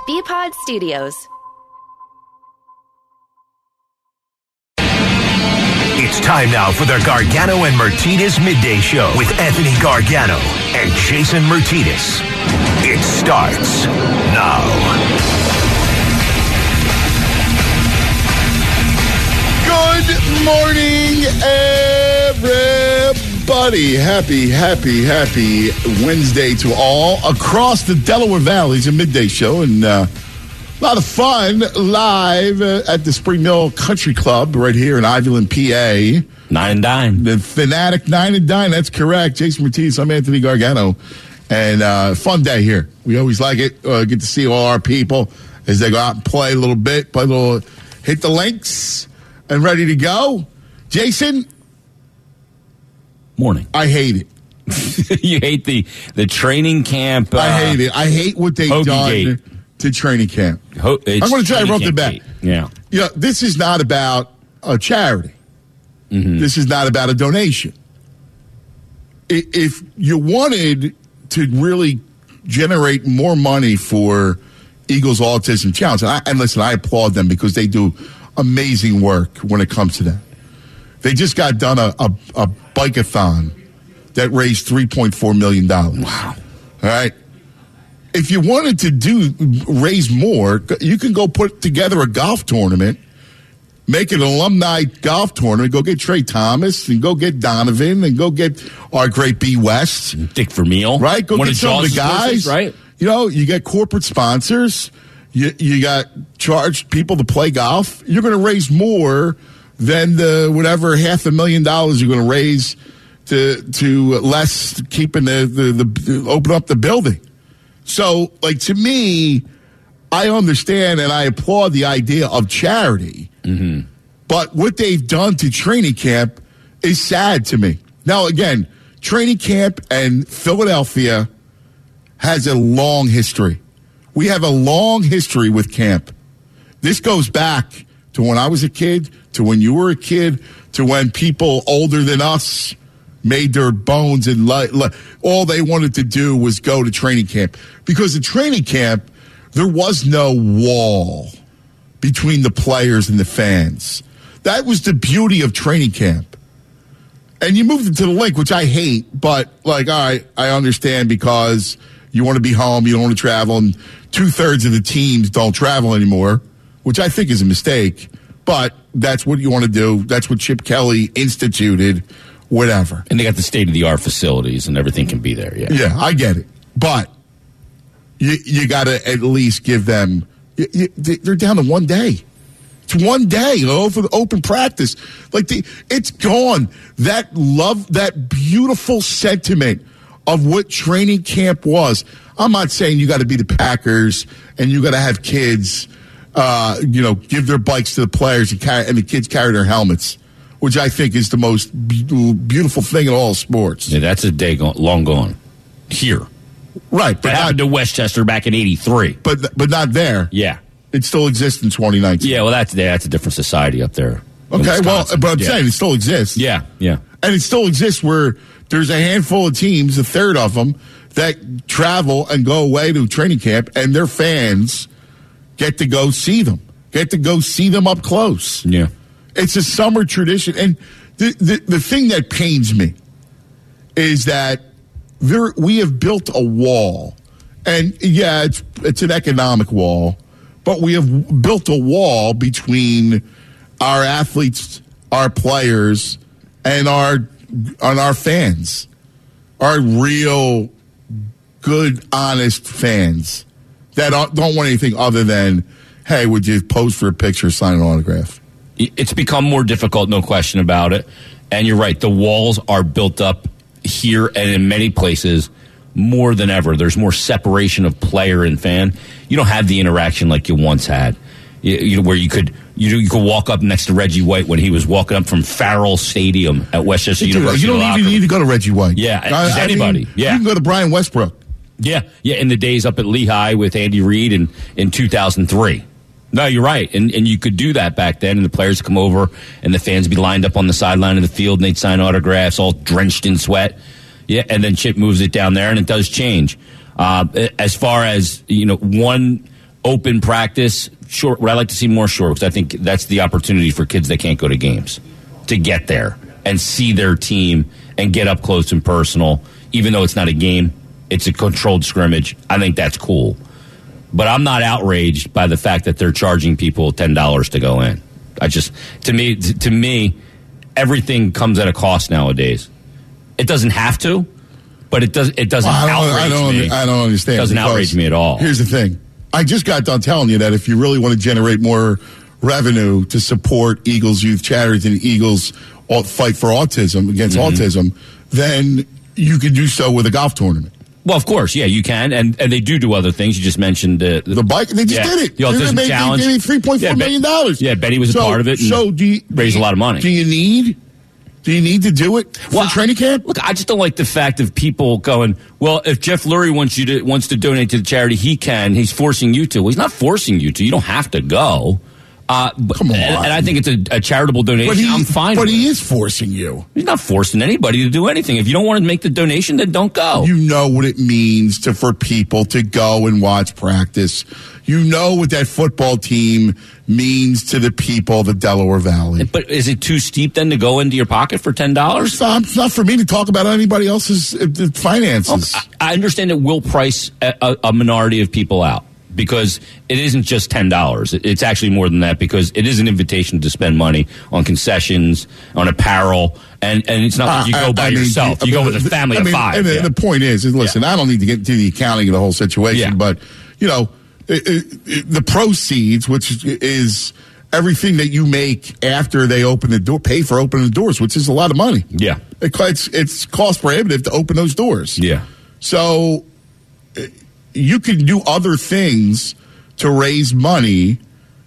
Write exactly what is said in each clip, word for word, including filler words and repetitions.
B-Pod Studios. It's time now for the Gargano and Martinez Midday Show with Anthony Gargano and Jason Martinez. It starts now. Good morning, everybody. Happy, happy, happy Wednesday to all across the Delaware Valley. It's a midday show, and uh, a lot of fun live uh, at the Spring Mill Country Club right here in Ivyland, P A. Nine and dine. The Fanatic Nine and Dine, that's correct. Jason Martinez, I'm Anthony Gargano. And uh, fun day here. We always like it. Uh, get to see all our people as they go out and play a little bit, play a little, hit the links, and ready to go. Jason? Morning. I hate it. You hate the, the training camp. Uh, I hate it. I hate what they've done Gate. to training camp. Ho- I'm going to tell you, I wrote it back. Gate. Yeah. You know, this is not about a charity. Mm-hmm. This is not about a donation. If you wanted to really generate more money for Eagles Autism Challenge, and, I, and listen, I applaud them because they do amazing work when it comes to that. They just got done a, a, a bike-a-thon that raised three point four million dollars. Wow. All right. If you wanted to do raise more, you can go put together a golf tournament, make it an alumni golf tournament, go get Trey Thomas and go get Donovan and go get our great B. West. Dick Vermeil. Right? Go One get of some of the Jaws' guys. horses, right? You know, you get corporate sponsors. You, you got charged people to play golf. You're going to raise more than the whatever half a million dollars you're going to raise to to less keeping the, the, the open up the building. So, like, to me, I understand and I applaud the idea of charity. Mm-hmm. But what they've done to training camp is sad to me. Now, again, training camp and Philadelphia has a long history. We have a long history with camp. This goes back to when I was a kid, to when you were a kid, to when people older than us made their bones and li- li- all they wanted to do was go to training camp. Because at training camp, there was no wall between the players and the fans. That was the beauty of training camp. And you moved it to the link, which I hate, but, like, all right, I understand because you want to be home, you don't want to travel, and two-thirds of the teams don't travel anymore, which I think is a mistake, but that's what you want to do. That's what Chip Kelly instituted, whatever. And they got the state-of-the-art facilities, and everything can be there, yeah. Yeah, I get it. But you, you got to at least give them, you, you, they're down to one day. It's one day, you know, for the open practice. Like, the, it's gone. That love, that beautiful sentiment of what training camp was. I'm not saying you got to be the Packers and you got to have kids, uh, you know, give their bikes to the players and, carry, and the kids carry their helmets, which I think is the most be- beautiful thing in all sports. Yeah, that's a day go- long gone. Here. Right. But that happened not, to Westchester back in eighty-three. But but not there. Yeah. It still exists in twenty nineteen. Yeah, well, that's that's a different society up there. Okay, well, but I'm yeah. saying it still exists. Yeah, yeah. And it still exists where there's a handful of teams, a third of them, that travel and go away to training camp, and their fans get to go see them, get to go see them up close. Yeah. It's a summer tradition. And the, the, the thing that pains me is that there we have built a wall. And, yeah, it's it's an economic wall, but we have built a wall between our athletes, our players, and our and our fans, our real good, honest fans that don't want anything other than, hey, would you pose for a picture, sign an autograph? It's become more difficult, no question about it. And you're right, the walls are built up here and in many places more than ever. There's more separation of player and fan. You don't have the interaction like you once had, you, you know, where you could you, you could walk up next to Reggie White when he was walking up from Farrell Stadium at Westchester Dude, University. You don't even need to go to Reggie White. Yeah, I, anybody. I mean, yeah, you can go to Brian Westbrook. Yeah, yeah. In the days up at Lehigh with Andy Reid in, in two thousand three. No, you're right. And and you could do that back then, and the players would come over, and the fans would be lined up on the sideline of the field, and they'd sign autographs, all drenched in sweat. Yeah, and then Chip moves it down there, and it does change. Uh, as far as, you know, one open practice, short. What I like to see more short, because I think that's the opportunity for kids that can't go to games to get there and see their team and get up close and personal. Even though it's not a game, it's a controlled scrimmage. I think that's cool. But I'm not outraged by the fact that they're charging people ten dollars to go in. I just, to me, to me, everything comes at a cost nowadays. It doesn't have to, but it does. It doesn't well, I don't, outrage I don't, me. I don't understand. It doesn't outrage me at all. Here's the thing. I just got done telling you that if you really want to generate more revenue to support Eagles Youth Charities and Eagles Fight for Autism, against mm-hmm. autism, then you can do so with a golf tournament. Well, of course, yeah, you can, and, and they do do other things. You just mentioned uh, the, the bike. They just yeah, did it. The autism they challenge. They gave three point four yeah, million dollars. Yeah, Betty was so, a part of it. And so do you, raised do you, a lot of money. Do you need? Do you need to do it for well, training camp? Look, I just don't like the fact of people going, well, if Jeff Lurie wants you to wants to donate to the charity, he can. He's forcing you to. Well, he's not forcing you to. You don't have to go. Uh, but, Come on. And, and I think it's a, a charitable donation. But he, I'm fine But with he it. is forcing you. He's not forcing anybody to do anything. If you don't want to make the donation, then don't go. You know what it means to for people to go and watch practice. You know what that football team means to the people of the Delaware Valley. But is it too steep then to go into your pocket for ten dollars? It's not, it's not for me to talk about anybody else's uh, finances. Well, I, I understand it will price a, a minority of people out, because it isn't just ten dollars. It's actually more than that, because it is an invitation to spend money on concessions, on apparel, and, and it's not like you go by I mean, yourself. You I mean, go with a family I mean, of five. And the, yeah. the point is, is listen, yeah. I don't need to get into the accounting of the whole situation, yeah. but, you know, it, it, it, the proceeds, which is everything that you make after they open the door, pay for opening the doors, which is a lot of money. Yeah. It, it's, it's cost prohibitive to open those doors. Yeah. So you can do other things to raise money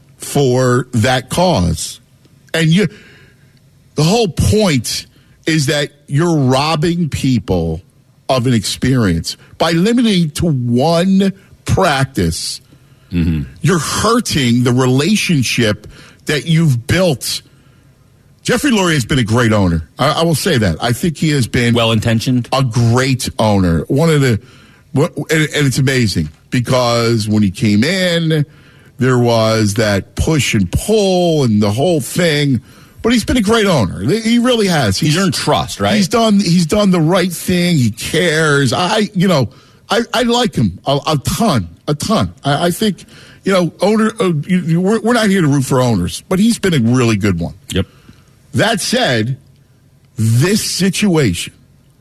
for that cause. And you, the whole point is that you're robbing people of an experience. By limiting to one practice, mm-hmm. you're hurting the relationship that you've built. Jeffrey Lurie has been a great owner. I, I will say that. I think he has been well-intentioned, a great owner. One of the, and it's amazing because when he came in, there was that push and pull and the whole thing. But he's been a great owner. He really has. He's, he's earned trust, right? He's done. He's done the right thing. He cares. I, you know, I, I like him a, a ton, a ton. I, I think, you know, owner. Uh, you, you, we're, we're not here to root for owners, but he's been a really good one. Yep. That said, this situation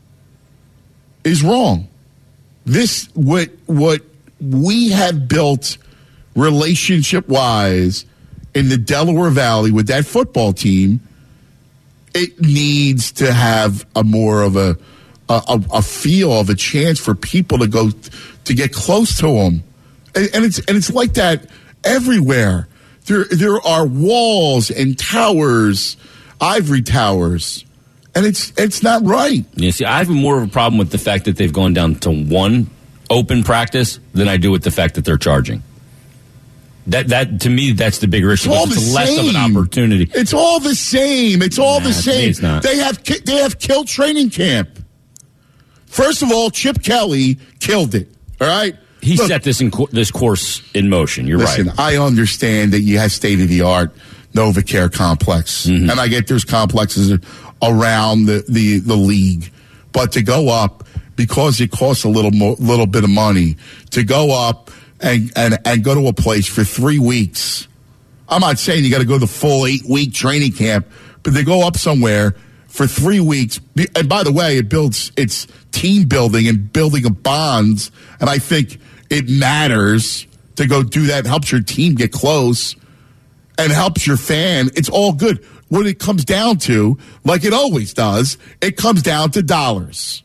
is wrong. This what what we have built relationship wise in the Delaware Valley with that football team, it needs to have a more of a a, a feel of a chance for people to go to get close to them, and, and it's and it's like that everywhere. There there are walls and towers, ivory towers, and it's it's not right. Yeah, see, I have more of a problem with the fact that they've gone down to one open practice than I do with the fact that they're charging. That that to me, that's the bigger issue. It's, it's the less same. of an opportunity. It's all the same. It's all nah, the same. It's not. They have they have killed training camp. First of all, Chip Kelly killed it. All right, he Look, set this in this course in motion. You're listen, right. I understand that you have state of the art NovaCare complex, mm-hmm. and I get there's complexes around the, the, the league, but to go up because it costs a little more, little bit of money to go up. And, and and go to a place for three weeks. I'm not saying you got to go to the full eight-week training camp, but they go up somewhere for three weeks. And by the way, it builds it's team building and building of bonds. And I think it matters to go do that. It helps your team get close and helps your fan. It's all good. What it comes down to, like it always does, it comes down to dollars.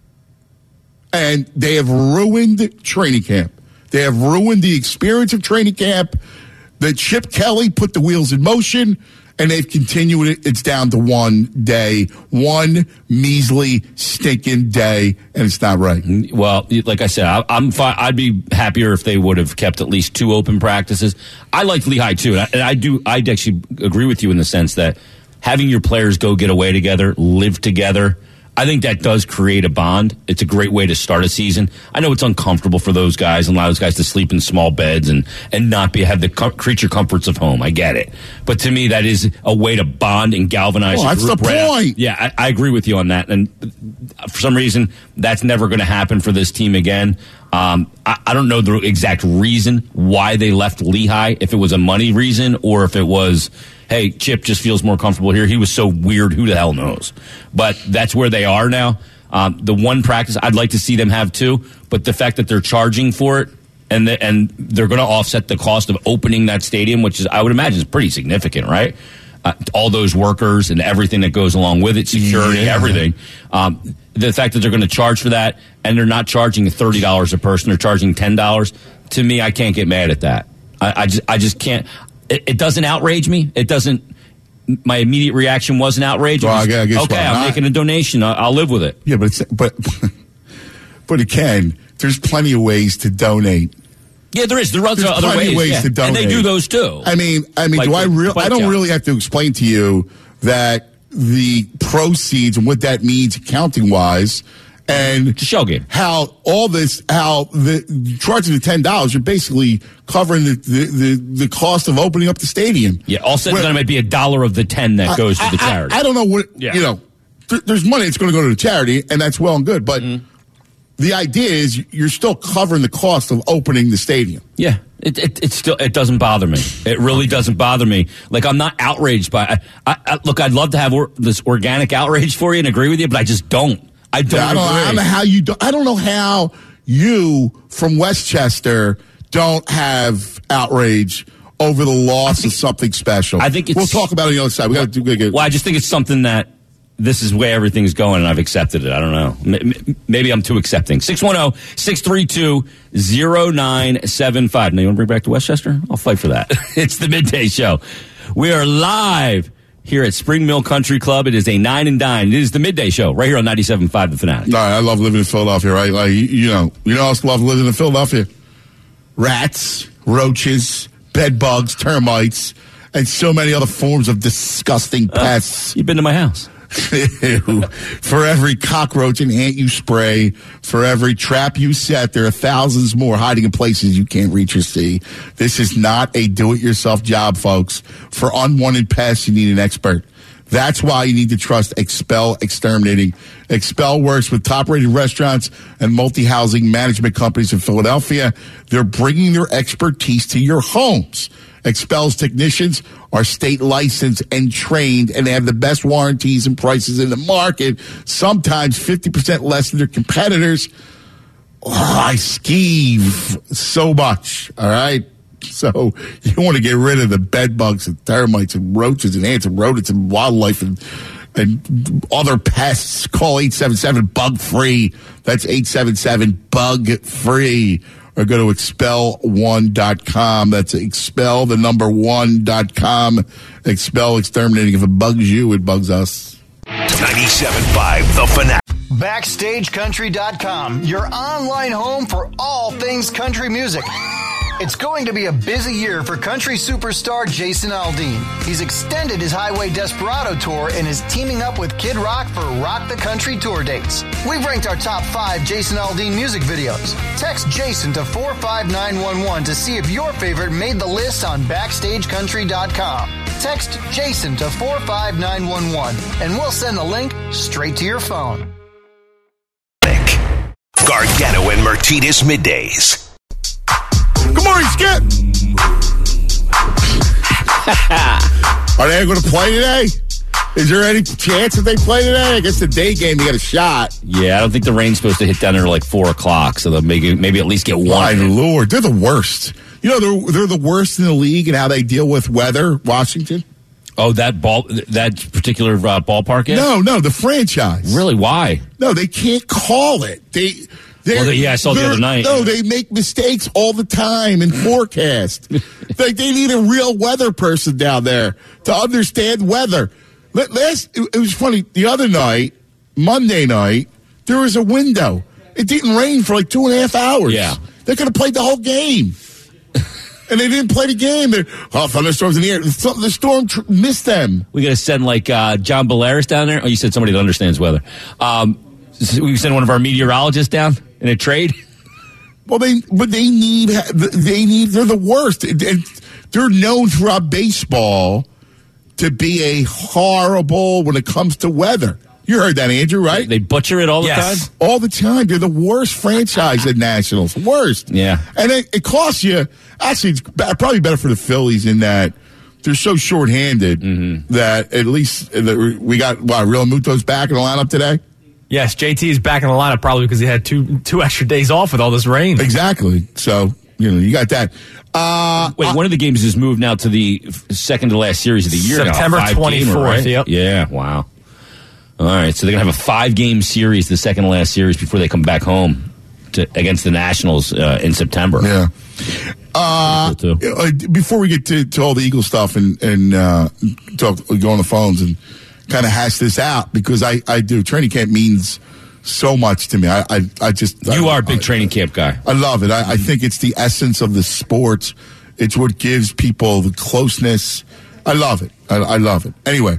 And they have ruined training camp. They have ruined the experience of training camp. That Chip Kelly put the wheels in motion, and they've continued it. It's down to one day, one measly, stinking day, and it's not right. Well, like I said, I, I'm fine. I'd be happier if they would have kept at least two open practices. I like Lehigh too, and I, and I do. I actually agree with you in the sense that having your players go get away together, live together. I think that does create a bond. It's a great way to start a season. I know it's uncomfortable for those guys and allow those guys to sleep in small beds and, and not be have the com- creature comforts of home. I get it. But to me, that is a way to bond and galvanize well, a that's group. the Right point. out. Yeah, I, I agree with you on that. And for some reason, that's never going to happen for this team again. Um, I, I don't know the exact reason why they left Lehigh, if it was a money reason or if it was, hey, Chip just feels more comfortable here. He was so weird, who the hell knows? But that's where they are now. Um, the one practice I'd like to see them have too, but the fact that they're charging for it and the, and they're going to offset the cost of opening that stadium, which is, I would imagine, is pretty significant, right? Uh, all those workers and everything that goes along with it, security, yeah. everything. Um, the fact that they're going to charge for that and they're not charging thirty dollars a person, they're charging ten dollars. To me, I can't get mad at that. I, I just, I just can't. It, it doesn't outrage me. It doesn't. My immediate reaction wasn't outrage. Well, was, I guess okay, well, I'm not. making a donation. I'll, I'll live with it. Yeah, but it's, but but again, there's plenty of ways to donate. Yeah, there is. There are There's other plenty ways, of ways yeah. to donate, and they do those too. I mean, I mean, Like do I the really? bike I don't shop. really have to explain to you that the proceeds and what that means accounting wise, and It's a shell game. how all this, how the charging the ten dollars, you're basically covering the, the, the, the cost of opening up the stadium. Yeah, all said and Well, done, it might be a dollar of the ten that goes I, to the I- charity. I, I don't know what Yeah. you know. Th- there's money that's going to go to the charity, and that's well and good. But Mm-hmm. the idea is you're still covering the cost of opening the stadium. Yeah, it, it it still it doesn't bother me. It really doesn't bother me. Like I'm not outraged by. I, I, I, look, I'd love to have or, this organic outrage for you and agree with you, but I just don't. I don't. I don't, agree. I don't know how you. Do, I don't know how you from Westchester don't have outrage over the loss think- of something special. I think it's- we'll talk about it on the other side. We got to do. Well, I just think it's something that this is where everything's going, and I've accepted it. I don't know. M- m- Maybe I'm too accepting. six one zero, six three two, zero nine seven five. Now, you want to bring back to Westchester? I'll fight for that. It's the Midday Show. We are live here at Spring Mill Country Club. It is a nine and dine. It is the Midday Show right here on ninety-seven point five The Fanatic. No, I love living in Philadelphia. Right, like you, you know, you know, I also love living in Philadelphia. Rats, roaches, bed bugs, termites, and so many other forms of disgusting pests. You've been to my house. For every cockroach and ant you spray, for every trap you set, there are thousands more hiding in places you can't reach or see. This is not a do-it-yourself job, folks. For unwanted pests, you need an expert. That's why you need to trust Expel Exterminating. Expel works with top-rated restaurants and multi-housing management companies in Philadelphia. They're bringing their expertise to your homes. Expel's technicians are state licensed and trained, and they have the best warranties and prices in the market, sometimes fifty percent less than their competitors. Oh, I skeeve so much, all right? So you want to get rid of the bed bugs and termites and roaches and ants and rodents and wildlife and and other pests. Call eight seven seven, bug free. That's eight seven seven, bug free. Or go to expel one dot com. That's expel, the number one dot com. Expel Exterminating. If it bugs you, it bugs us. ninety-seven point five The Fanatic. Backstage Country dot com, your online home for all things country music. It's going to be a busy year for country superstar Jason Aldean. He's extended his Highway Desperado tour and is teaming up with Kid Rock for Rock the Country tour dates. We've ranked our top five Jason Aldean music videos. Text Jason to four five nine one one to see if your favorite made the list on Backstage Country dot com. Text Jason to four five nine one one and we'll send the link straight to your phone. Gargano and Martinez Middays. Good morning, Skip. Are they going to play today? Is there any chance that they play today? I guess the day game, they got a shot. Yeah, I don't think the rain's supposed to hit down there like four o'clock, so they'll maybe, maybe at least get one. My Lord, they're the worst. You know, they're, they're the worst in the league in how they deal with weather, Washington. Oh, that ball, that particular uh, ballpark is? No, no, the franchise. Really? Why? No, they can't call it. They, Well, they- yeah, I saw the they're- other night. No, they make mistakes all the time in forecast. Like they need a real weather person down there to understand weather. Let- Last, it, it was funny. The other night, Monday night, there was a window. It didn't rain for like two and a half hours. Yeah. They could have played the whole game. And they didn't play the game. They're, oh, thunderstorms in the air. The, the storm tr- missed them. We got to send like uh, John Bolaris down there. Oh, you said somebody that understands weather. Um, we send one of our meteorologists down in a trade. Well, they but they need they need they're the worst. And they're known throughout baseball to be a horrible when it comes to weather. You heard that, Andrew, right? They butcher it all the yes. time? All the time. They're the worst franchise at Nationals. Worst. Yeah. And it, it costs you, actually, it's probably better for the Phillies in that they're so shorthanded mm-hmm. that at least we got, what, Real Muto's back in the lineup today? Yes, J T is back in the lineup probably because he had two two extra days off with all this rain. Exactly. So, you know, you got that. Uh, Wait, uh, one of the games is moved now to the second to last series of the year. September twenty-fourth, right? Yep. Yeah, wow. All right, so they're going to have a five-game series, the second to last series, before they come back home to, against the Nationals uh, in September. Yeah. Uh, cool uh, before we get to, to all the Eagle stuff and, and uh, talk, go on the phones and kind of hash this out, because I, I do. Training camp means so much to me. I, I, I just... You I, are a big I, training camp guy. I love it. I, I think it's the essence of the sport. It's what gives people the closeness. I love it. I, I love it. Anyway,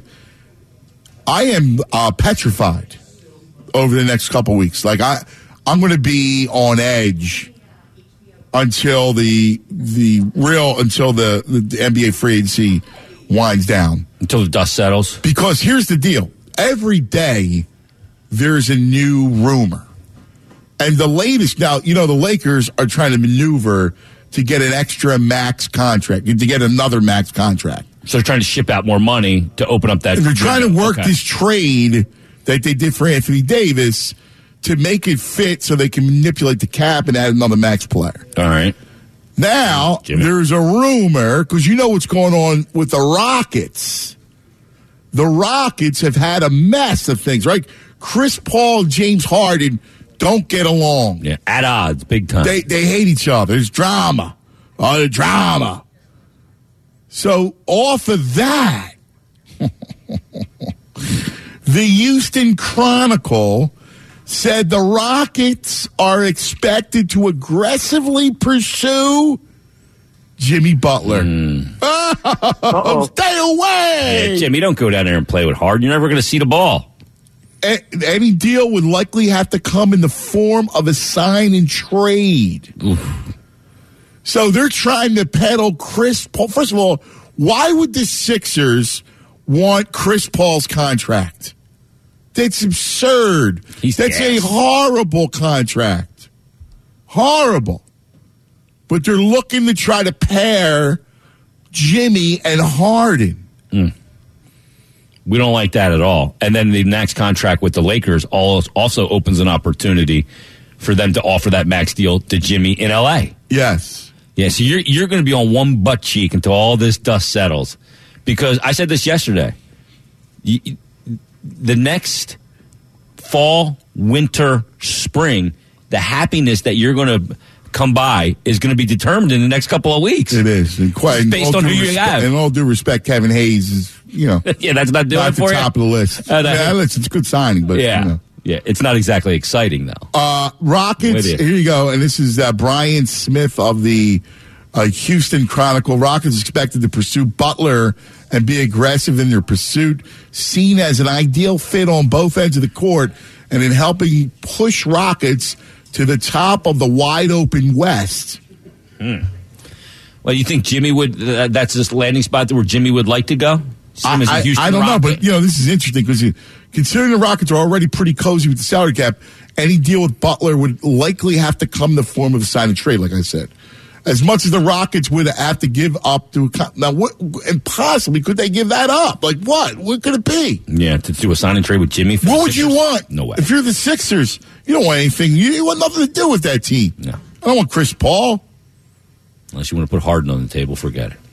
I am uh, petrified over the next couple weeks. Like, I, I'm going to be on edge until the the real, until the, the N B A free agency winds down. Until the dust settles. Because here's the deal. Every day, there's a new rumor. And the latest, now, you know, the Lakers are trying to maneuver to get an extra max contract, to get another max contract. So they're trying to ship out more money to open up that. And they're trying window. to work okay. this trade that they did for Anthony Davis to make it fit so they can manipulate the cap and add another max player. All right. Now, Jimmy. there's a rumor, because you know what's going on with the Rockets. The Rockets have had a mess of things, right? Chris Paul, James Harden don't get along. Yeah, at odds, big time. They they hate each other. There's drama. Oh, the drama. So off of that, the Houston Chronicle said the Rockets are expected to aggressively pursue Jimmy Butler. Mm. Oh, stay away. Yeah, Jimmy, don't go down there and play with Harden. You're never going to see the ball. A- any deal would likely have to come in the form of a sign and trade. Oof. So they're trying to peddle Chris Paul. First of all, why would the Sixers want Chris Paul's contract? That's absurd. He's That's gas. a horrible contract. Horrible. But they're looking to try to pair Jimmy and Harden. Mm. We don't like that at all. And then the next contract with the Lakers also opens an opportunity for them to offer that max deal to Jimmy in L A. Yes. Yeah, so you're you're going to be on one butt cheek until all this dust settles. Because I said this yesterday. You, the next fall, winter, spring, the happiness that you're going to come by is going to be determined in the next couple of weeks. It is. And quite, It's based on who you respe- have. In all due respect, Kevin Hayes is, you know, yeah, that's not doing not it at the for you. top of the list. Uh, that- yeah, listen, it's a good signing, but Yeah. you know. Yeah, it's not exactly exciting, though. Uh, Rockets, With you. here you go. And this is uh, Brian Smith of the uh, Houston Chronicle. Rockets expected to pursue Butler and be aggressive in their pursuit, seen as an ideal fit on both ends of the court and in helping push Rockets to the top of the wide open West. Hmm. Well, you think Jimmy would, uh, that's this landing spot where Jimmy would like to go? See him as a I, Houston I don't Rocket? know, but you know, this is interesting because considering the Rockets are already pretty cozy with the salary cap, any deal with Butler would likely have to come in the form of a sign and trade, like I said. As much as the Rockets would have to give up to now, what and possibly could they give that up? Like what? What could it be? Yeah, to do a sign and trade with Jimmy. For What the would you Sixers? want? No way. If you're the Sixers, you don't want anything. You, you want nothing to do with that team. No. I don't want Chris Paul. Unless you want to put Harden on the table, forget it.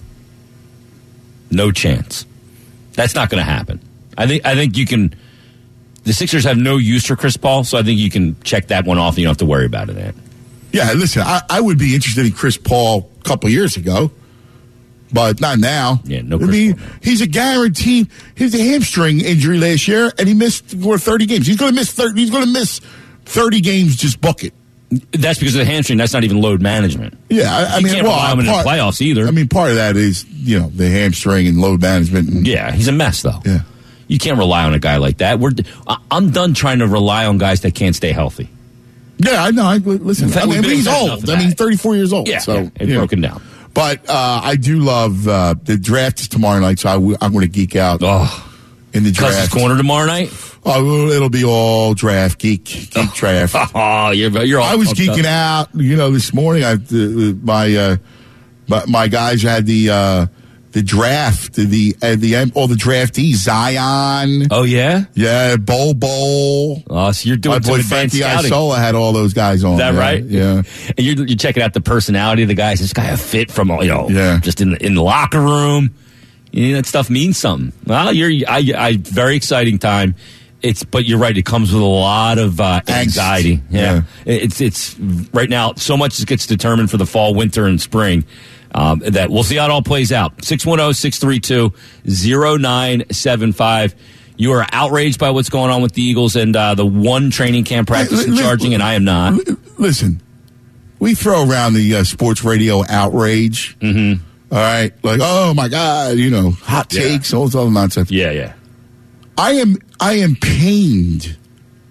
No chance. That's not going to happen. I think. I think you can. The Sixers have no use for Chris Paul, so I think you can check that one off, and you don't have to worry about it. Ed. Yeah, listen, I, I would be interested in Chris Paul a couple years ago, but not now. Yeah, no I Chris mean, Paul, no. he's a guaranteed. He had a hamstring injury last year, and he missed what, thirty games. He's going to miss thirty. He's going to miss thirty games. Just book it. That's because of the hamstring. That's not even load management. Yeah, I, I you mean, can't well, rely on him in part, the playoffs either. I mean, part of that is, you know, the hamstring and load management. And, yeah, he's a mess, though. Yeah. You can't rely on a guy like that. We're, I'm done trying to rely on guys that can't stay healthy. Yeah, I know. I, listen, fact, I mean, he's old. I mean, thirty-four years old. Yeah, so, yeah, it's broken know. down. But uh, I do love uh, the draft is tomorrow night, so I w- I'm going to geek out oh. in the draft. Custer's Corner tomorrow night? Oh, it'll be all draft, geek, geek oh. draft. Oh, you're, you're all I was geeking up. out, you know, this morning. I uh, my, uh, my my guys had the uh, the draft, the uh, the all the draftees, Zion. Oh yeah, yeah, Bol Bol. Oh, so you're doing my boy Frankie Isola had all those guys on. Is that yeah, right? Yeah. And you're you're checking out the personality of the guys. This guy a fit from you know, yeah. just in the, in the locker room. You know, that stuff means something. Well, you're I, I very exciting time. It's but you're right. It comes with a lot of uh, anxiety. Yeah. yeah, it's it's right now. So much gets determined for the fall, winter, and spring. Um, that we'll see how it all plays out. six one zero, six three two, zero nine seven five. You are outraged by what's going on with the Eagles and uh, the one training camp practice and charging, and I am not. Listen, we throw around the uh, sports radio outrage. Mm-hmm. All right, like oh my god, you know, hot takes, yeah. all this other nonsense. Yeah, yeah. I am I am pained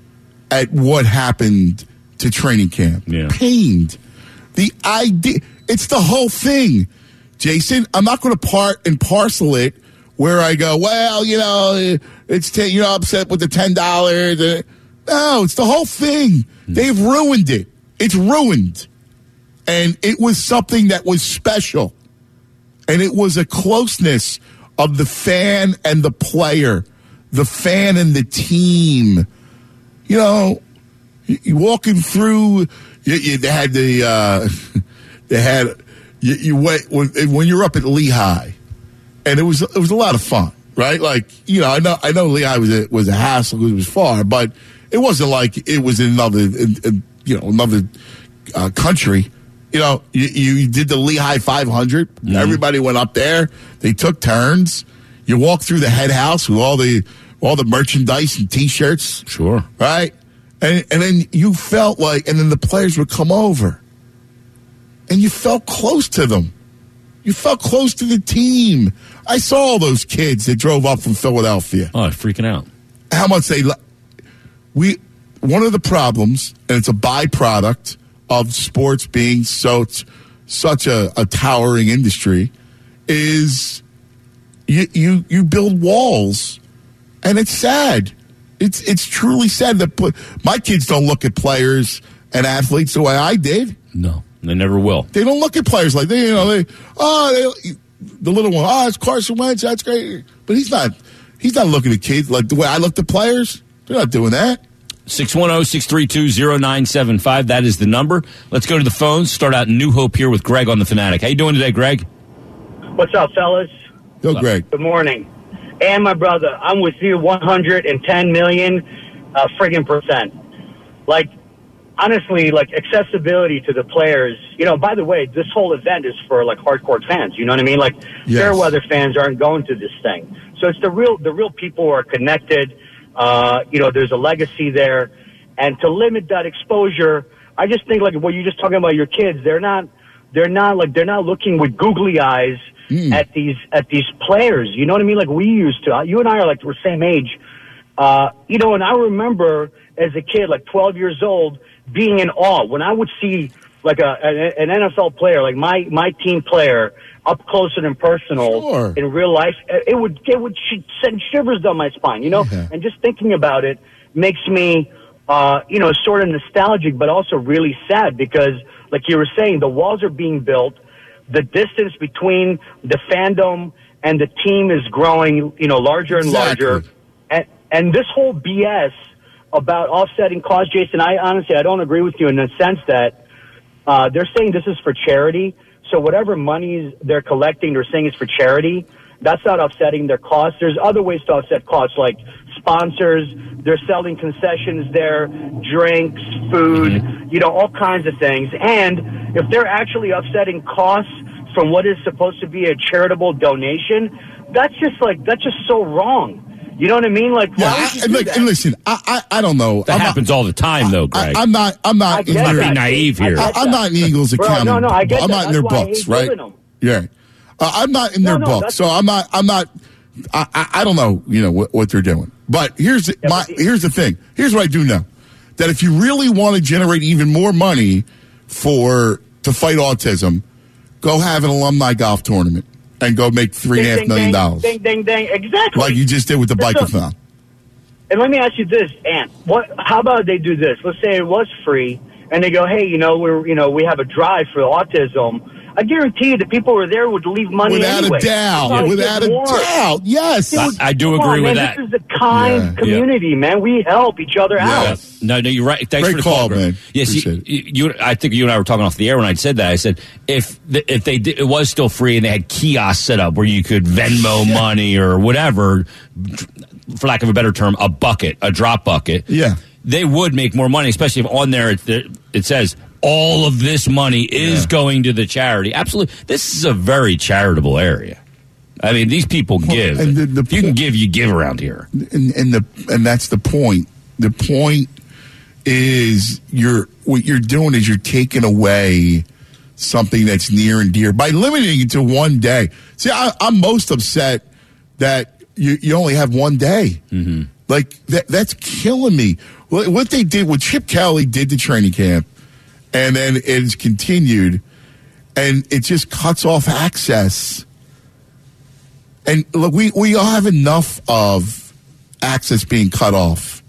at what happened to training camp. Yeah. Pained. The idea. It's the whole thing, Jason. I'm not going to part and parcel it where I go, well, you know, it's ten, you're upset with the ten dollars. No, it's the whole thing. They've ruined it. It's ruined. And it was something that was special. And it was a closeness of the fan and the player, the fan and the team. You know, you, you walking through, you, you, they had the... Uh, They had you, you went when, when you're up at Lehigh, and it was it was a lot of fun, right? Like you know, I know I know Lehigh was a, was a hassle because it was far, but it wasn't like it was in another in, in, you know another uh, country. You know, you, you did the Lehigh five hundred. Mm-hmm. Everybody went up there. They took turns. You walked through the head house with all the all the merchandise and T-shirts. Sure, right? And and then you felt like, and then the players would come over. And you felt close to them. You felt close to the team. I saw all those kids that drove up from Philadelphia. Oh, freaking out. How much they... we One of the problems, and it's a byproduct of sports being so such a, a towering industry, is you, you you build walls, and it's sad. It's, it's truly sad that my kids don't look at players and athletes the way I did. No. They never will. They don't look at players like they, you know, they, oh, they, the little one, oh, it's Carson Wentz, that's great. But he's not, he's not looking at kids like the way I look at players. They're not doing that. six one zero, six three two, zero nine seven five. That is the number. Let's go to the phones. Start out in New Hope here with Greg on the Fanatic. How you doing today, Greg? What's up, fellas? Go, What's Greg. Good morning. And my brother, I'm with you one hundred ten million uh, friggin' percent. Like, honestly, like accessibility to the players, you know, by the way, this whole event is for like hardcore fans, you know what I mean? Like yes. fair weather fans aren't going to this thing. So it's the real, the real people who are connected. Uh, you know, there's a legacy there, and to limit that exposure, I just think like what you're just talking about your kids, they're not, they're not like, they're not looking with googly eyes mm. at these, at these players. You know what I mean? Like we used to, you and I are like, we're same age. Uh, you know, and I remember as a kid, like twelve years old, being in awe when I would see like a, a an N F L player, like my my team player, up close and personal sure. in real life. It would it would send shivers down my spine, you know. Yeah. And just thinking about it makes me, uh, you know, sort of nostalgic, but also really sad because, like you were saying, the walls are being built. The distance between the fandom and the team is growing, you know, larger and exactly. larger. And and this whole B S about offsetting costs, Jason, I honestly, I don't agree with you in the sense that uh, they're saying this is for charity. So whatever monies they're collecting, they're saying is for charity. That's not offsetting their costs. There's other ways to offset costs, like sponsors. They're selling concessions there, drinks, food, mm-hmm. you know, all kinds of things. And if they're actually offsetting costs from what is supposed to be a charitable donation, that's just like, that's just so wrong. You know what I mean? Like, Yeah, why would I, you and, do like, that? and listen, I, I I don't know. That I'm happens not, all the time, though, Greg. I, I'm not. I'm I not. get in that. their, Be naive here. I I, I'm not in Eagles Bro, accounting. no, no, I get I'm that. not in That's their why I books, hate right? giving them. Yeah, uh, I'm not in No, their no, books, that's- so I'm not. I'm not. I, I, I don't know. You know what, what they're doing. But here's the, Yeah, my. but- Here's the thing. Here's what I do know: that if you really want to generate even more money for to fight autism, go have an alumni golf tournament and go make three and a half Ding, million ding, dollars, Ding, ding, ding. Exactly. like you just did with the That's a- bike-a-thon. And let me ask you this, Ant. What? How about they do this? Let's say it was free, and they go, "Hey, you know, we're you know we have a drive for autism." I guarantee you, the people who are there would leave money Without anyway. a doubt, Probably without get a more. doubt, yes. Dude, I- I do come agree on, with man. that. This is a kind Yeah. community, man. We help each other Yeah. out. No, no, you're right. Thanks Great for the call, Greg. man. Yes, you, Appreciate it. you, I think you and I were talking off the air when I said that. I said if the, if they did, it was still free and they had kiosks set up where you could Venmo money or whatever, for lack of a better term, a bucket, a drop bucket. Yeah. They would make more money, especially if on there it, it says all of this money is Yeah. going to the charity. Absolutely, this is a very charitable area. I mean, these people give. and the- the if you can po- give, you give around here. and, and the and that's the point. The point is you're what you're doing is you're taking away something that's near and dear by limiting it to one day. See, I, I'm most upset that you, you only have one day. Mm-hmm. Like that, that's killing me. What, what they did, what Chip Kelly did to training camp, and then it's continued, and it just cuts off access. And look, we, we all have enough of access being cut off.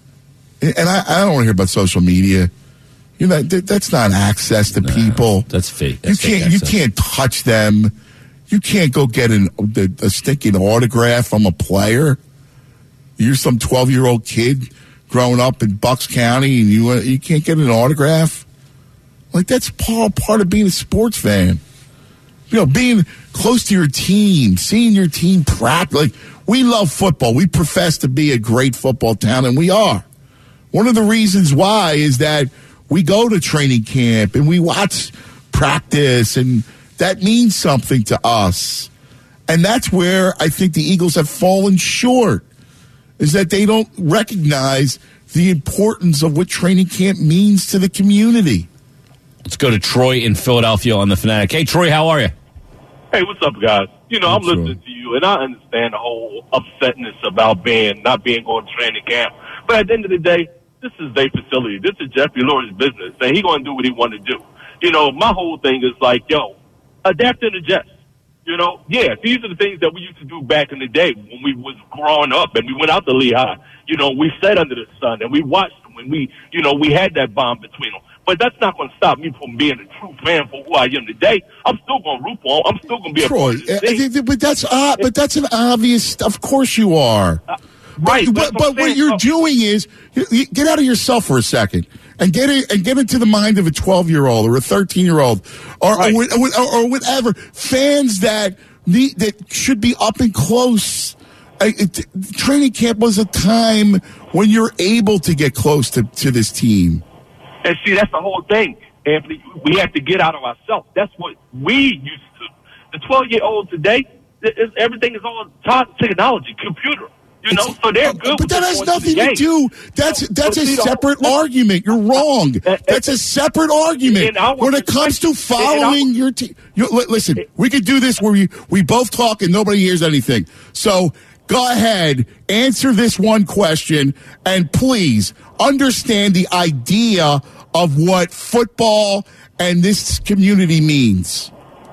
And I, I don't want to hear about social media. You know, that, that's not access to people. That's fake. You That's fake can't. You access. can't touch them. You can't go get an, a, a stinking autograph from a player. You're some twelve-year-old kid growing up in Bucks County, and you uh, you can't get an autograph. Like that's part part of being a sports fan. You know, being close to your team, seeing your team practice. Like, we love football. We profess to be a great football town, and we are. One of the reasons why is that we go to training camp and we watch practice, and that means something to us. And that's where I think the Eagles have fallen short, is that they don't recognize the importance of what training camp means to the community. Let's go to Troy in Philadelphia on the Fanatic. Hey, Troy, how are you? Hey, what's up, guys? You know, I'm What's listening wrong? to you, and I understand the whole upsetness about being not being going to training camp. But at the end of the day, this is their facility. This is Jeffrey Lurie's business, and he going to do what he want to do. You know, my whole thing is like, yo, adapt and adjust. You know, yeah, these are the things that we used to do back in the day when we was growing up and we went out to Lehigh. You know, we sat under the sun and we watched them and we, you know, we had that bond between them. But that's not going to stop me from being a true fan for who I am today. I'm still going to root for him. I'm still going to be a Troy, part of this uh, thing. th- but that's uh, but that's an obvious. Of course you are. Right, But, that's but, what I'm but what saying. you're Oh. doing is you, you get out of yourself for a second and get it and get into the mind of a twelve year old or a thirteen year old or, Right. or, or, or whatever fans that need that should be up and close. I, it, training camp was a time when you're able to get close to, to this team. And see, that's the whole thing, Anthony. We have to get out of ourselves. That's what we used to. The twelve-year-old today, it- it's- everything is all top technology, computer. You know, so they're good. But with that just has going nothing the to game. do. That's So- that's so a see, the whole- separate listen, argument. You're wrong. Uh, uh, That's a separate argument in our when it comes to perspective- in our- following your team. You, li- listen, we could do this where we we both talk and nobody hears anything. So go ahead, answer this one question, and please understand the idea of what football and this community means.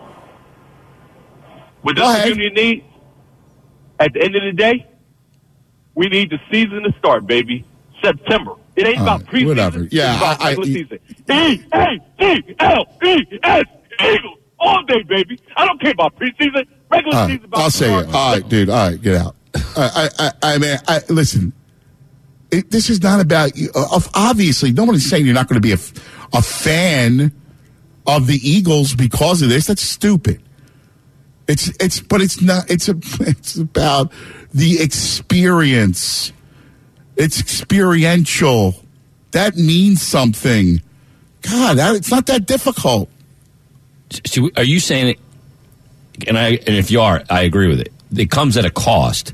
What Go this ahead. community needs, at the end of the day, we need the season to start, baby. September. It ain't All about right, preseason. whatever. Yeah, it's about I- I- regular season. E A E L E S Eagles all day, baby. I don't care about preseason. Regular All right, season. About I'll say it. All right, dude. All right, get out. I, I, I, I mean, I, listen. It, this is not about you. Uh, obviously, nobody's saying you're not going to be a, f- a fan of the Eagles because of this. That's stupid. It's it's, but it's not. It's a. It's about the experience. It's experiential. That means something. God, that, it's not that difficult. So are you saying it? And I, and if you are, I agree with it. It comes at a cost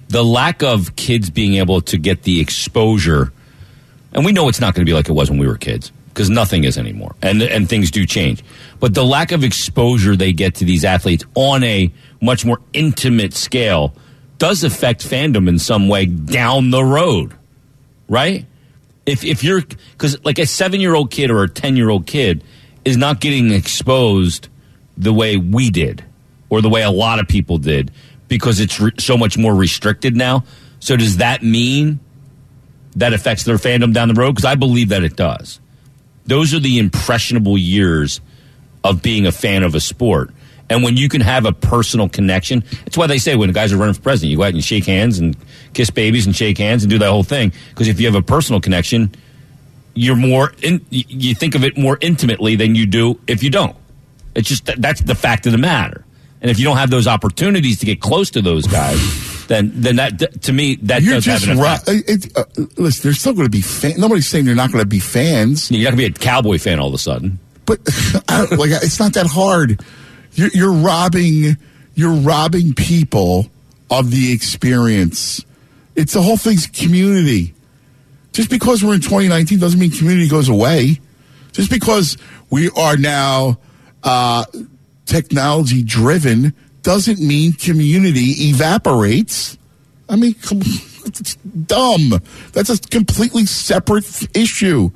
the lack of kids being able to get the exposure, and we know it's not going to be like it was when we were kids, because nothing is anymore, and and things do change. But the lack of exposure they get to these athletes on a much more intimate scale does affect fandom in some way down the road, right? If if you're, because like a seven-year-old kid or a ten-year-old kid is not getting exposed the way we did, or the way a lot of people did, because it's re- so much more restricted now. So does that mean that affects their fandom down the road? Because I believe that it does. Those are the impressionable years of being a fan of a sport. And when you can have a personal connection, it's why they say when guys are running for president, you go out and you shake hands and kiss babies and shake hands and do that whole thing. Because if you have a personal connection, you're more in, you think of it more intimately than you do if you don't. It's just that's the fact of the matter. And if you don't have those opportunities to get close to those guys, then then that to me that You're does just have an effect. Right. It, uh, listen, there's still going to be fans. Nobody's saying they're not going to be fans. You're not going to be a Cowboy fan all of a sudden. But I don't, like, it's not that hard. You're, you're robbing. You're robbing people of the experience. It's the whole thing's community. Just because we're in twenty nineteen doesn't mean community goes away. Just because we are now uh, technology driven doesn't mean community evaporates. I mean, it's dumb. That's a completely separate issue.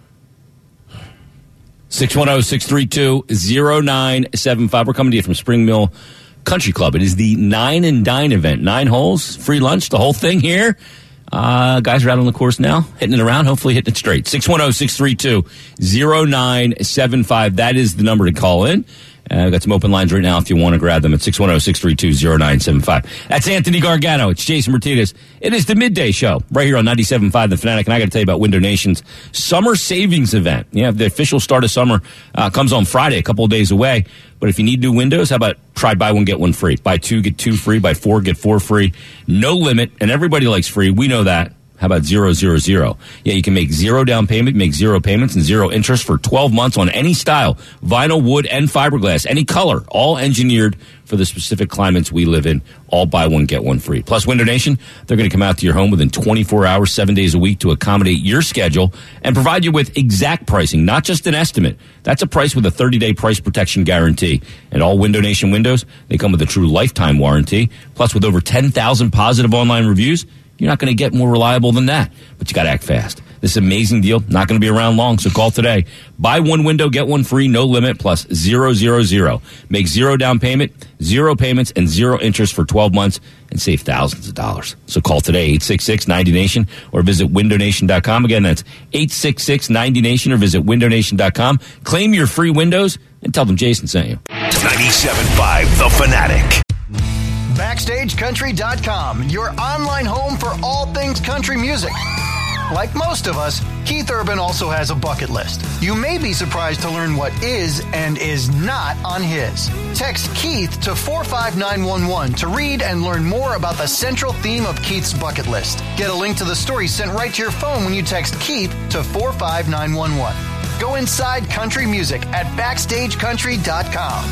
six one zero, six three two, zero nine seven five. We're coming to you from Spring Mill Country Club. It is the Nine and Dine event. Nine holes, free lunch, the whole thing here. Uh, guys are out on the course now, hitting it around, hopefully hitting it straight. six one zero, six three two, zero nine seven five. That is the number to call in. Uh, we've got some open lines right now if you want to grab them at six one zero, six three two, zero nine seven five. That's Anthony Gargano. It's Jason Martinez. It is the Midday Show right here on ninety-seven point five The Fanatic. And I got to tell you about Window Nation's Summer Savings Event. Yeah, the official start of summer uh, comes on Friday, a couple of days away. But if you need new windows, how about try buy one, get one free? Buy two, get two free. Buy four, get four free. No limit. And everybody likes free. We know that. How about zero, zero, zero? Yeah, you can make zero down payment, make zero payments, and zero interest for twelve months on any style, vinyl, wood, and fiberglass, any color, all engineered for the specific climates we live in. All buy one, get one free. Plus, Window Nation, they're going to come out to your home within twenty-four hours, seven days a week to accommodate your schedule and provide you with exact pricing, not just an estimate. That's a price with a thirty-day price protection guarantee. And all Window Nation windows, they come with a true lifetime warranty. Plus, with over ten thousand positive online reviews, you're not going to get more reliable than that, but you got to act fast. This amazing deal, not going to be around long, so call today. Buy one window, get one free, no limit, plus zero, zero, zero. Make zero down payment, zero payments, and zero interest for twelve months and save thousands of dollars. So call today, eight six six, ninety nation, or visit window nation dot com. Again, that's eight six six, ninety nation, or visit window nation dot com. Claim your free windows and tell them Jason sent you. ninety-seven point five The Fanatic. Backstage Country dot com, your online home for all things country music. Like most of us, Keith Urban also has a bucket list. You may be surprised to learn what is and is not on his. Text Keith to four five nine one one to read and learn more about the central theme of Keith's bucket list. Get a link to the story sent right to your phone when you text Keith to four five nine one one. Go inside country music at Backstage Country dot com.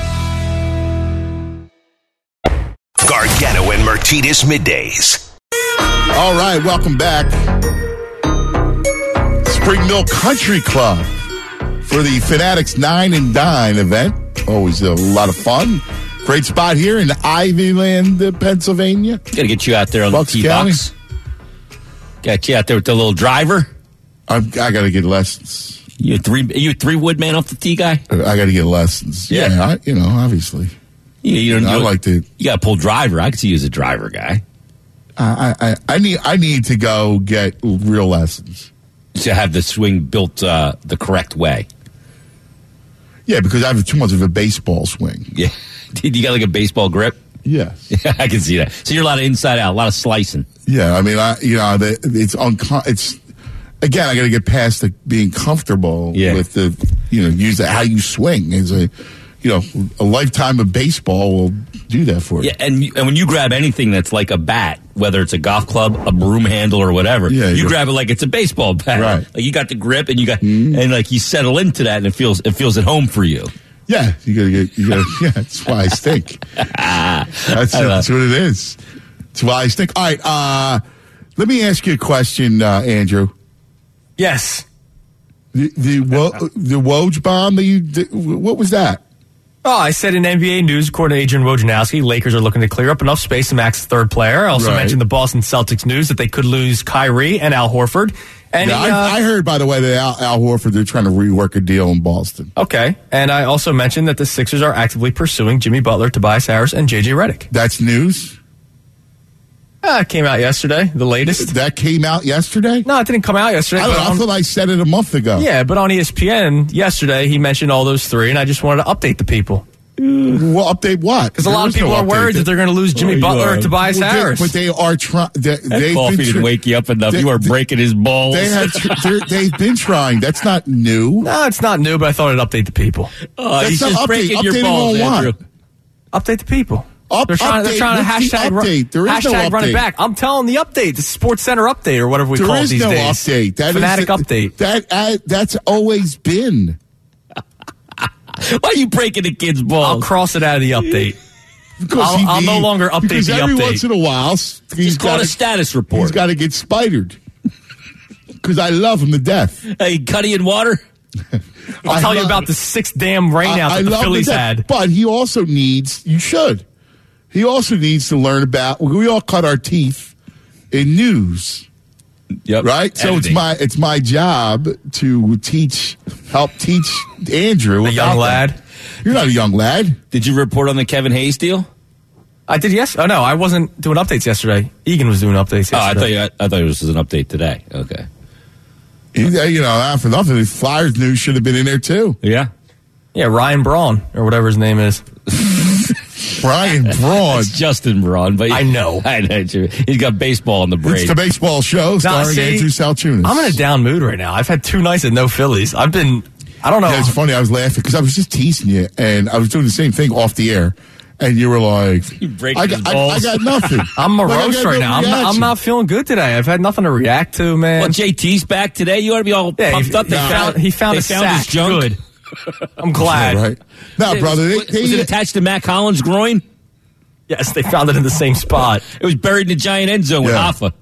Gargano and Martinez Middays. All right, welcome back. Spring Mill Country Club for the Fanatics Nine and Dine event. Always a lot of fun. Great spot here in Ivyland, Pennsylvania. Got to get you out there on Bucks the tee box. Got you out there with the little driver. I'm, I got to get lessons. You a three? Are you a three wood man off the tee guy? I got to get lessons. Yeah, yeah I, you know, obviously. You, you don't. I do like to. You got to pull driver. I could see you as a driver guy. I, I I need I need to go get real lessons. To have the swing built uh, the correct way. Yeah, because I have too much of a baseball swing. Yeah, you got like a baseball grip. Yes, yeah, I can see that. So you're a lot of inside out, a lot of slicing. Yeah, I mean, I you know, the, it's uncom- It's again, I got to get past the being comfortable yeah. with the you know use the, how you swing. It's a you know a lifetime of baseball will do that for you. Yeah, and and when you grab anything that's like a bat, whether it's a golf club, a broom handle, or whatever, yeah, you grab it like it's a baseball bat. Right. Like you got the grip, and you got mm-hmm. and like you settle into that, and it feels it feels at home for you. Yeah, you gotta get. You gotta, yeah, that's why I stink. that's, that's what it is. It's wise think. All right, uh, let me ask you a question, uh, Andrew. Yes. The the Wo- the Woj bomb that you did, what was that? Oh, I said in N B A news, according to Adrian Wojnarowski, Lakers are looking to clear up enough space to max the third player. I also Right. mentioned the Boston Celtics news that they could lose Kyrie and Al Horford. And Yeah, he, uh, I, I heard, by the way, that Al, Al Horford, they're trying to rework a deal in Boston. Okay. And I also mentioned that the Sixers are actively pursuing Jimmy Butler, Tobias Harris, and J J Redick. That's news? Uh, it came out yesterday, the latest. That came out yesterday? No, it didn't come out yesterday. I, don't but know, I on- thought I said it a month ago. Yeah, but on E S P N yesterday, he mentioned all those three, and I just wanted to update the people. Well, update what? Because a lot of people are worried that they're going to lose Jimmy Oh, Butler you or are. Tobias Well, they- Harris. But they are trying. They, That they've coffee been didn't tr- wake you up enough. they- you are they- breaking his balls. They have. Tr- they're- they've been trying. That's not new. no, it's not new, but I thought I'd update the people. oh, That's he's not just update. breaking your Updating balls, on what? Andrew. Update the people. Up- they're trying, they're update. trying to What's the hashtag, run, update? There is no hashtag run it update. back. I'm telling the update, the Sports Center update, or whatever we There call it is these no days. update. That Fanatic is, update. That uh, that's always been. Why are you breaking the kid's I'll balls? cross it out of the update. Because I'll- he I'll no need- longer update because the every update. once in a while, s- he's Just call got it a status report. He's got to get spidered. Because I love him to death. Hey, Cuddy and water? I'll I tell you love- about the six damn rainouts I, I that the love him Phillies to death. had. But he also needs. You should. He also needs to learn about. We all cut our teeth in news. Yep. Right, so it's Editing. my it's my job to teach, help teach Andrew. A young about lad. that. You're not a young lad. Did you report on the Kevin Hayes deal? I did yes. Oh no, I wasn't doing updates yesterday. Egan was doing updates yesterday. Oh, I thought you, I, I thought it was an update today. Okay. You you know, not for nothing, the Flyers news should have been in there too. Yeah. Yeah, Ryan Braun or whatever his name is. Brian Braun. It's Justin Braun, but I know. I know. He's got baseball on the brain. It's the baseball show starring see, Andrew Salchunas. I'm in a down mood right now. I've had two nights of no Phillies. I've been. I don't know. Yeah, it's funny. I was laughing because I was just teasing you, and I was doing the same thing off the air, and you were like, break I, his got, I, balls. I got nothing. I'm Like, I morose got right no now. I'm not, I'm reaction. not feeling good today. I've had nothing to react to, man. Well, J T's back today. You ought to be all Yeah, pumped he, up. he They found, he found they a found his sack. junk. Good. I'm glad. Yeah, right? No, brother. They, was, they, was it attached to Matt Collins' groin? Yes, they found it in the same spot. It was buried in the giant end zone with Yeah. Hoffa.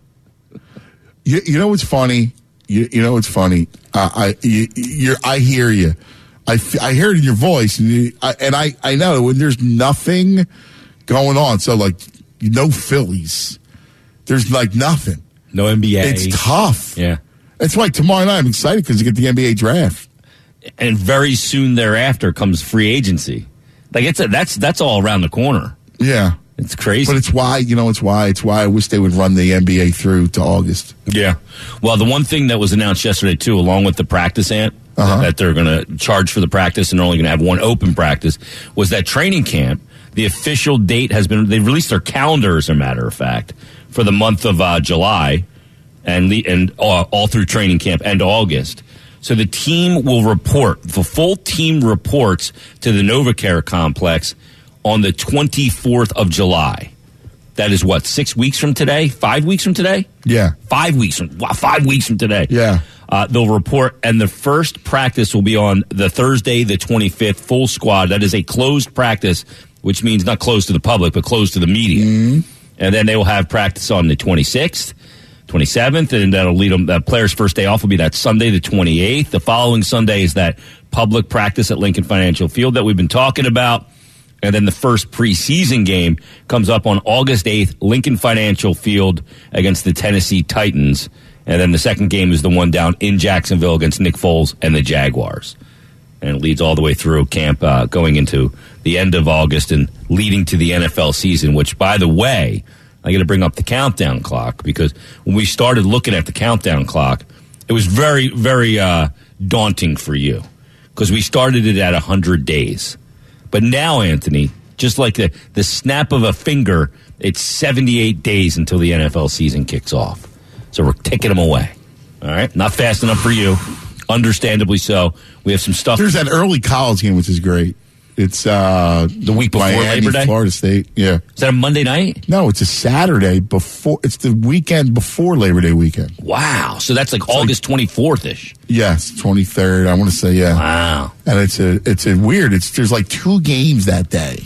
You, you know what's funny? You, you know what's funny? Uh, I you, you're, I hear you. I, f- I hear it in your voice, and you, I, and I, I know when there's nothing going on. So like no Phillies, there's like nothing. No N B A. It's tough. Yeah. That's why tomorrow night I'm excited because you get the N B A draft. And very soon thereafter comes free agency. Like it's a, that's that's all around the corner. Yeah, It's crazy. but it's why you know it's why it's why I wish they would run the N B A through to August. Yeah. Well, the one thing that was announced yesterday, too, along with the practice, Ant, Uh-huh. that they're going to charge for the practice and they're only going to have one open practice, was that training camp, the official date has been, they've released their calendar, as a matter of fact, for the month of uh, July and, the, and uh, all through training camp and August. So the team will report, the full team reports to the NovaCare complex on the twenty-fourth of July. That is what, six weeks from today? Five weeks from today? Yeah, Five weeks from wow, five weeks from today. Yeah. Uh, they'll report, and the first practice will be on the Thursday, the twenty-fifth, full squad. That is a closed practice, which means not closed to the public, but closed to the media. Mm-hmm. And then they will have practice on the twenty-sixth, twenty-seventh, and that'll lead them. The players' first day off will be that Sunday, the twenty-eighth. The following Sunday is that public practice at Lincoln Financial Field that we've been talking about. And then the first preseason game comes up on August eighth, Lincoln Financial Field against the Tennessee Titans. And then the second game is the one down in Jacksonville against Nick Foles and the Jaguars. And it leads all the way through camp uh, going into the end of August and leading to the N F L season, which, by the way, I got to bring up the countdown clock because when we started looking at the countdown clock, it was very, very uh, daunting for you because we started it at one hundred days. But now, Anthony, just like the, the snap of a finger, it's seventy-eight days until the N F L season kicks off. So we're taking them away. All right? Not fast enough for you. Understandably so. We have some stuff. there's that early college game, which is great. It's uh, The week before Miami, Labor Day? Florida State. Yeah, Is that a Monday night? no, it's a Saturday before. It's the weekend before Labor Day weekend. Wow. So that's like August twenty-fourth ish. Yes, twenty-third. I want to say yeah. Wow. And it's a it's a weird. It's there's like two games that day.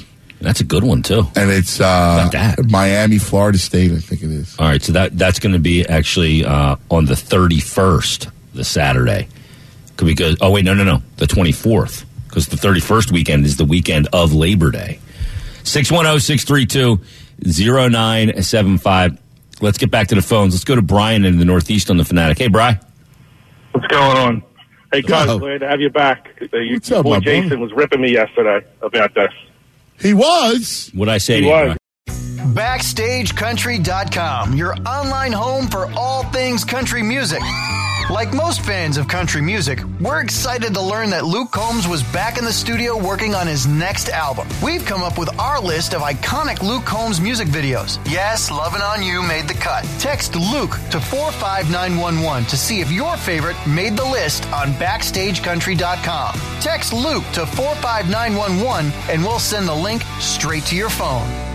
That's a good one, too. And it's uh, that? Miami, Florida State, I think it is. All right, so that that's going to be actually uh, on the thirty-first, the Saturday. Because, oh, wait, no, no, no, the twenty-fourth. Because the thirty-first weekend is the weekend of Labor Day. six one zero, six three two, zero nine seven five. Let's get back to the phones. Let's go to Brian in the Northeast on the Fanatic. Hey, Brian. What's going on? Hey, guys, Hello. glad to have you back. Uh, you, What's up, boy my Jason brother? was ripping me yesterday about this. He was. What'd I say He to you, was. Brian? Backstage Country dot com, your online home for all things country music. Like most fans of country music, we're excited to learn that Luke Combs was back in the studio working on his next album. We've come up with our list of iconic Luke Combs music videos. Yes, Lovin' On You made the cut. Text Luke to four five nine one one to see if your favorite made the list on Backstage Country dot com. Text Luke to four five nine one one and we'll send the link straight to your phone.